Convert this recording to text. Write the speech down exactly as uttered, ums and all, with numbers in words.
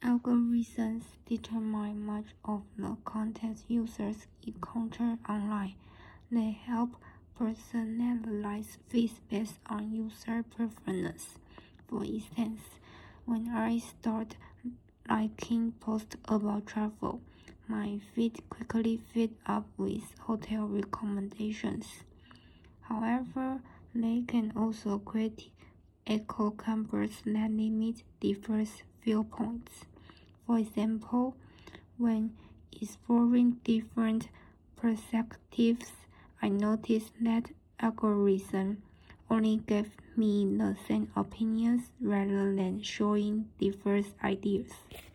Algorithms determine much of the content users encounter online. They help personalize feeds based on user preference. For instance, when I start liking posts about travel, my feed quickly fills up with hotel recommendations. However, they can also create echo chambers that limit diverse viewpoints. For example, when exploring different perspectives, I noticed that algorithms only gave me the same opinions rather than showing diverse ideas.